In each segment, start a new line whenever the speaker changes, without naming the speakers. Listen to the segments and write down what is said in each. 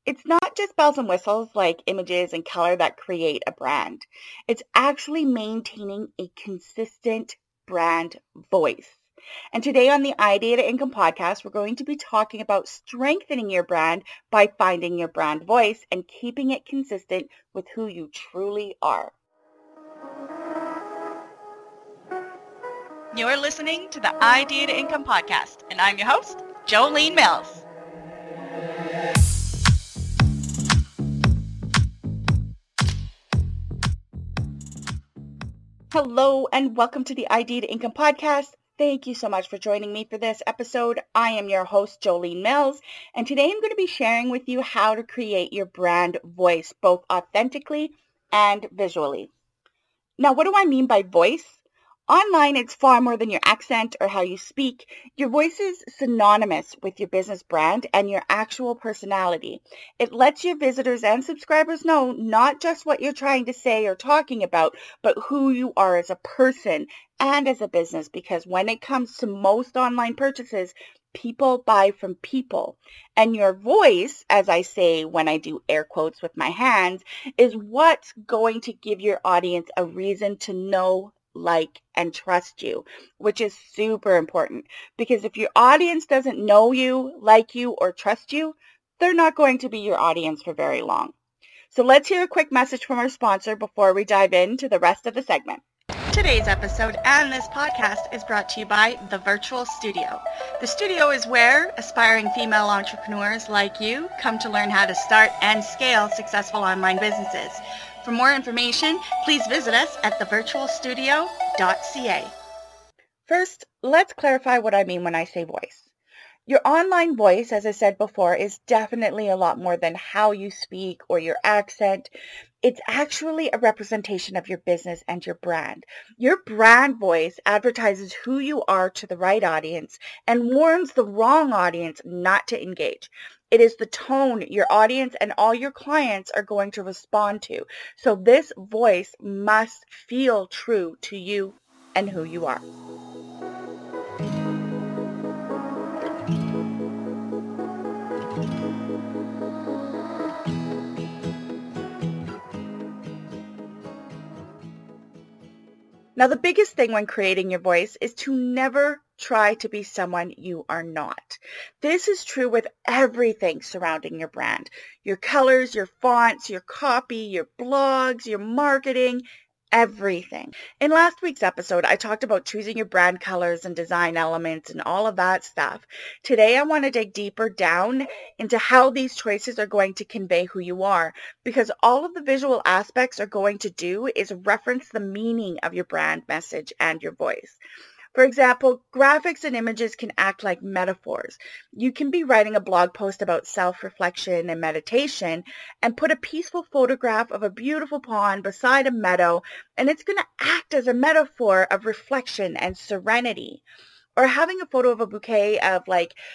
It's not just bells and whistles like images and color that create a brand. It's actually maintaining a consistent brand voice. And today on the iData Income podcast, we're going to be talking about strengthening your brand by finding your brand voice and keeping it consistent with who you truly are. You're listening to the iData Income podcast, and I'm your host, Jolene Mills. Hello and welcome to the iData Income podcast. Thank you so much for joining me for this episode. I am your host, Jolene Mills, and today I'm going to be sharing with you how to create your brand voice, both authentically and visually. Now, what do I mean by voice? Online, it's far more than your accent or how you speak. Your voice is synonymous with your business brand and your actual personality. It lets your visitors and subscribers know not just what you're trying to say or talking about, but who you are as a person and as a business. Because when it comes to most online purchases, people buy from people. And your voice, as I say when I do air quotes with my hands, is what's going to give your audience a reason to know, like, and trust you, which is super important because if your audience doesn't know you, like you, or trust you, they're not going to be your audience for very long. So let's hear a quick message from our sponsor before we dive into the rest of the segment. Today's episode and this podcast is brought to you by The Virtual Studio. The studio is where aspiring female entrepreneurs like you come to learn how to start and scale successful online businesses. For more information, please visit us at thevirtualstudio.ca. First, let's clarify what I mean when I say voice. Your online voice, as I said before, is definitely a lot more than how you speak or your accent. It's actually a representation of your business and your brand. Your brand voice advertises who you are to the right audience and warns the wrong audience not to engage. It is the tone your audience and all your clients are going to respond to. So this voice must feel true to you and who you are. Now, the biggest thing when creating your voice is to never try to be someone you are not. This is true with everything surrounding your brand. Your colors, your fonts, your copy, your blogs, your marketing, everything. In last week's episode, I talked about choosing your brand colors and design elements and all of that stuff. Today, I want to dig deeper down into how these choices are going to convey who you are, because all of the visual aspects are going to do is reference the meaning of your brand message and your voice. For example, graphics and images can act like metaphors. You can be writing a blog post about self-reflection and meditation and put a peaceful photograph of a beautiful pond beside a meadow, and it's going to act as a metaphor of reflection and serenity. Or having a photo of a bouquet of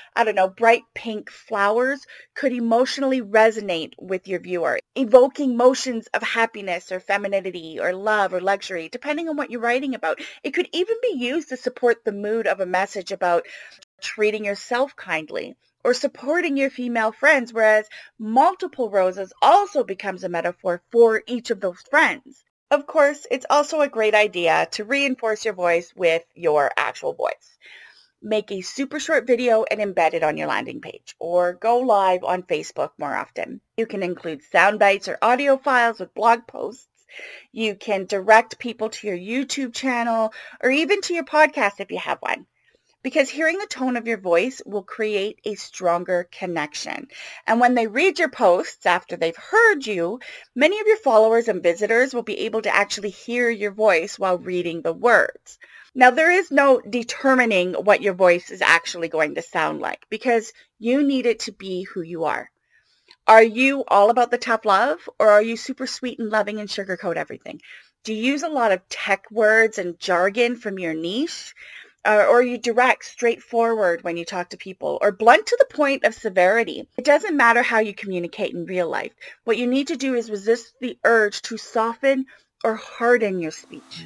bright pink flowers could emotionally resonate with your viewer, evoking motions of happiness or femininity or love or luxury, depending on what you're writing about. It could even be used to support the mood of a message about treating yourself kindly or supporting your female friends, whereas multiple roses also becomes a metaphor for each of those friends. Of course, it's also a great idea to reinforce your voice with your actual voice. Make a super short video and embed it on your landing page, or go live on Facebook more often. You can include sound bites or audio files with blog posts. You can direct people to your YouTube channel or even to your podcast if you have one. Because hearing the tone of your voice will create a stronger connection. And when they read your posts after they've heard you, many of your followers and visitors will be able to actually hear your voice while reading the words. Now, there is no determining what your voice is actually going to sound like because you need it to be who you are. Are you all about the tough love, or are you super sweet and loving and sugarcoat everything? Do you use a lot of tech words and jargon from your niche? Or are you direct, straightforward when you talk to people, or blunt to the point of severity? It doesn't matter how you communicate in real life. What you need to do is resist the urge to soften or harden your speech.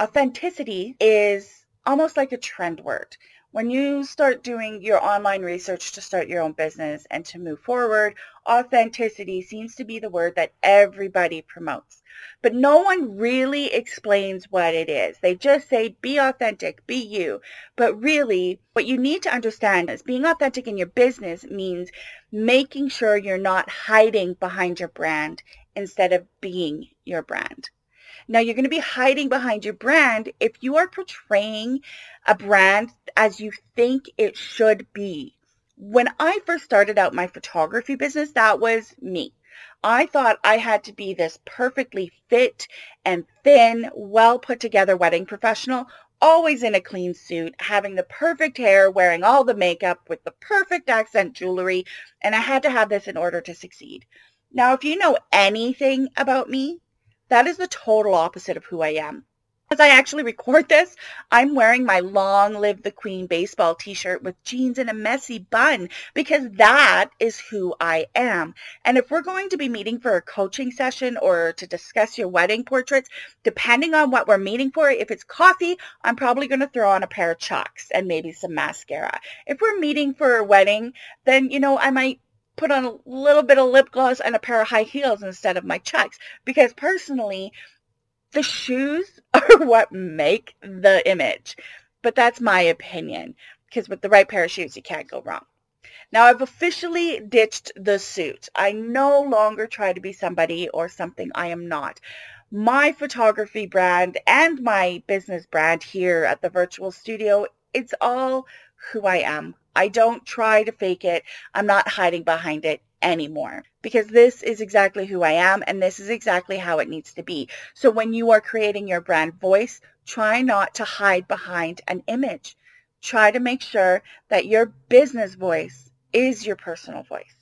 Authenticity is almost like a trend word. When you start doing your online research to start your own business and to move forward, authenticity seems to be the word that everybody promotes. But no one really explains what it is. They just say, be authentic, be you. But really, what you need to understand is being authentic in your business means making sure you're not hiding behind your brand instead of being your brand. Now, you're going to be hiding behind your brand if you are portraying a brand as you think it should be. When I first started out my photography business, that was me. I thought I had to be this perfectly fit and thin, well put together wedding professional, always in a clean suit, having the perfect hair, wearing all the makeup with the perfect accent jewelry, and I had to have this in order to succeed. Now, if you know anything about me, that is the total opposite of who I am. As I actually record this, I'm wearing my Long Live the Queen baseball t-shirt with jeans and a messy bun because that is who I am. And if we're going to be meeting for a coaching session or to discuss your wedding portraits, depending on what we're meeting for, if it's coffee, I'm probably going to throw on a pair of Chucks and maybe some mascara. If we're meeting for a wedding, then, I might put on a little bit of lip gloss and a pair of high heels instead of my Chucks, because personally, the shoes are what make the image. But that's my opinion, because with the right pair of shoes, you can't go wrong. Now, I've officially ditched the suit. I no longer try to be somebody or something I am not. My photography brand and my business brand here at the virtual studio, it's all who I am. I don't try to fake it. I'm not hiding behind it anymore, because this is exactly who I am and this is exactly how it needs to be. So when you are creating your brand voice, try not to hide behind an image. Try to make sure that your business voice is your personal voice.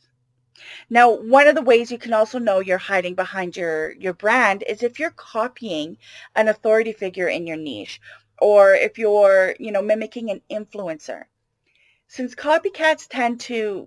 Now, one of the ways you can also know you're hiding behind your brand is if you're copying an authority figure in your niche, or if you're, mimicking an influencer. Since copycats tend to,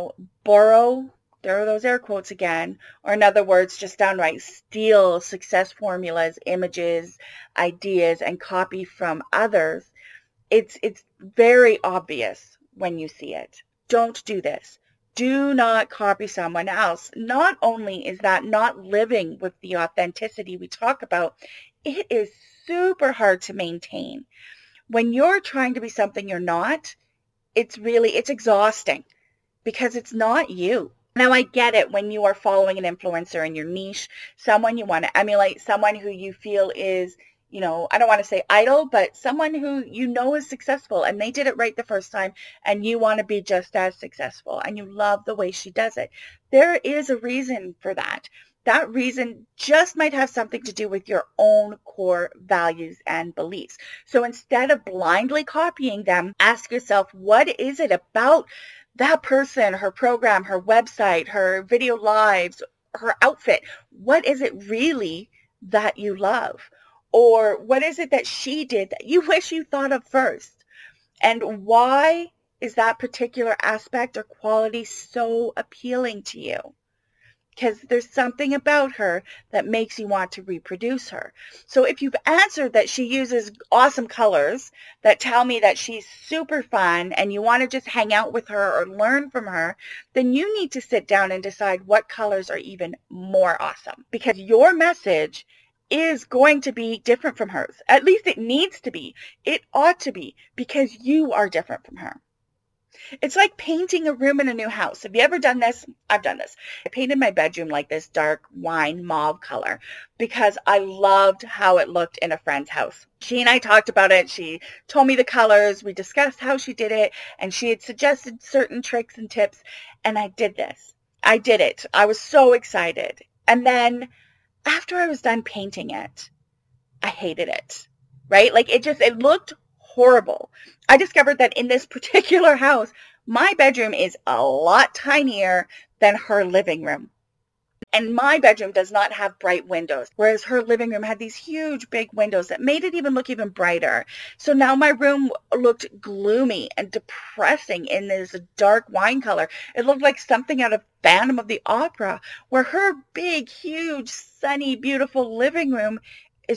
borrow, there are those air quotes again, or in other words, just downright steal success formulas, images, ideas, and copy from others, it's very obvious when you see it. Don't do this. Do not copy someone else. Not only is that not living with the authenticity we talk about, it is super hard to maintain. When you're trying to be something you're not, it's exhausting because it's not you. Now, I get it when you are following an influencer in your niche, someone you want to emulate, someone who you feel is, I don't want to say idol, but someone who is successful and they did it right the first time and you want to be just as successful and you love the way she does it. There is a reason for that. That reason just might have something to do with your own core values and beliefs. So instead of blindly copying them, ask yourself, what is it about that person, her program, her website, her video lives, her outfit? What is it really that you love? Or what is it that she did that you wish you thought of first? And why is that particular aspect or quality so appealing to you? Because there's something about her that makes you want to reproduce her. So if you've answered that she uses awesome colors that tell me that she's super fun and you want to just hang out with her or learn from her, then you need to sit down and decide what colors are even more awesome, because your message is going to be different from hers. At least it needs to be. It ought to be, because you are different from her. It's like painting a room in a new house. Have you ever done this? I've done this. I painted my bedroom like this dark wine mauve color because I loved how it looked in a friend's house. She and I talked about it. She told me the colors. We discussed how she did it, and she had suggested certain tricks and tips, and I did this. I did it. I was so excited. And then after I was done painting it, I hated it, right? Like it looked horrible. I discovered that in this particular house, my bedroom is a lot tinier than her living room. And my bedroom does not have bright windows, whereas her living room had these huge, big windows that made it look even brighter. So now my room looked gloomy and depressing in this dark wine color. It looked like something out of Phantom of the Opera, where her big, huge, sunny, beautiful living room is just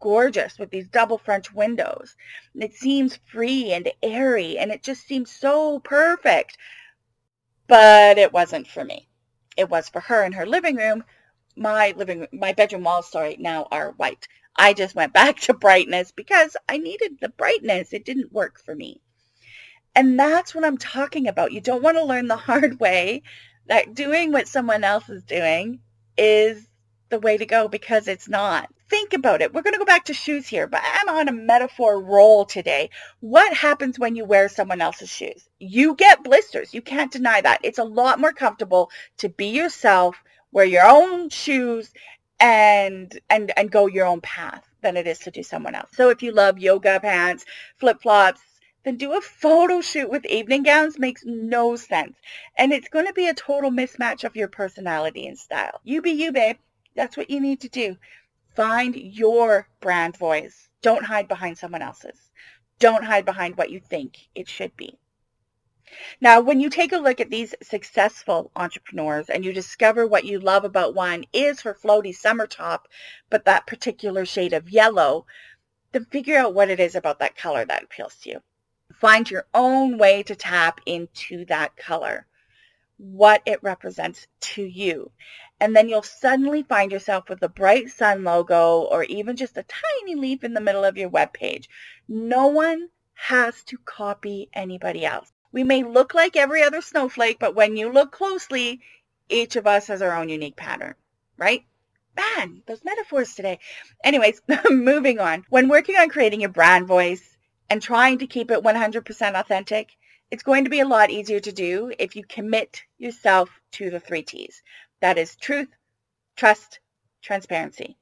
gorgeous with these double French windows. It seems free and airy, and it just seems so perfect. But it wasn't for me. It was for her in her living room. My bedroom walls, now are white. I just went back to brightness because I needed the brightness. It didn't work for me. And that's what I'm talking about. You don't want to learn the hard way that doing what someone else is doing is the way to go, because it's not. Think about it. We're going to go back to shoes here, but I'm on a metaphor roll today. What happens when you wear someone else's shoes? You get blisters. You can't deny that. It's a lot more comfortable to be yourself, wear your own shoes, and go your own path than it is to do someone else. So if you love yoga pants, flip-flops, then do a photo shoot with evening gowns. Makes no sense. And it's going to be a total mismatch of your personality and style. You be you, babe. That's what you need to do. Find your brand voice. Don't hide behind someone else's. Don't hide behind what you think it should be. Now, when you take a look at these successful entrepreneurs and you discover what you love about one is her floaty summer top, but that particular shade of yellow, then figure out what it is about that color that appeals to you. Find your own way to tap into that color, what it represents to you. And then you'll suddenly find yourself with a bright sun logo or even just a tiny leaf in the middle of your webpage. No one has to copy anybody else. We may look like every other snowflake, but when you look closely, each of us has our own unique pattern, right? Man, those metaphors today. Anyways, moving on. When working on creating your brand voice and trying to keep it 100% authentic, it's going to be a lot easier to do if you commit yourself to the 3 T's. That is truth, trust, transparency.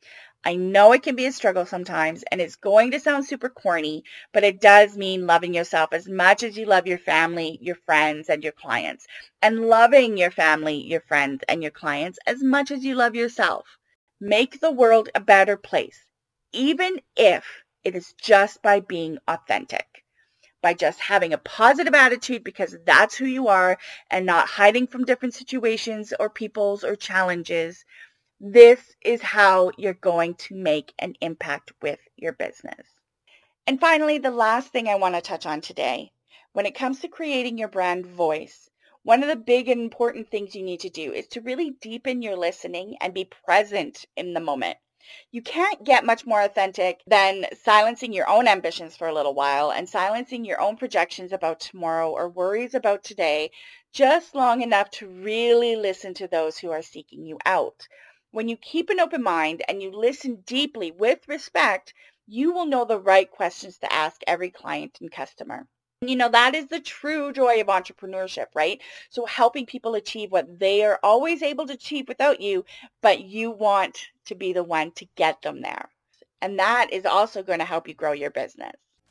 I know it can be a struggle sometimes, and it's going to sound super corny, but it does mean loving yourself as much as you love your family, your friends, and your clients, and loving your family, your friends, and your clients as much as you love yourself. Make the world a better place, even if it is just by being authentic, by just having a positive attitude because that's who you are and not hiding from different situations or peoples or challenges. This is how you're going to make an impact with your business. And finally, the last thing I want to touch on today, when it comes to creating your brand voice, one of the big and important things you need to do is to really deepen your listening and be present in the moment. You can't get much more authentic than silencing your own ambitions for a little while and silencing your own projections about tomorrow or worries about today just long enough to really listen to those who are seeking you out. When you keep an open mind and you listen deeply with respect, you will know the right questions to ask every client and customer. That is the true joy of entrepreneurship, right? So helping people achieve what they are always able to achieve without you, but you want to be the one to get them there. And that is also going to help you grow your business.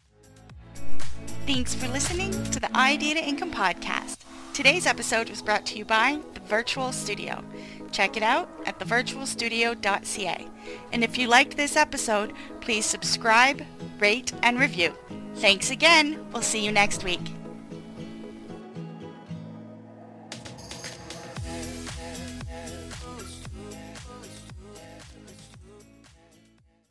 Thanks for listening to the iData Income Podcast. Today's episode was brought to you by The Virtual Studio. Check it out at thevirtualstudio.ca. And if you liked this episode, please subscribe, rate, and review. Thanks again. We'll see you next week.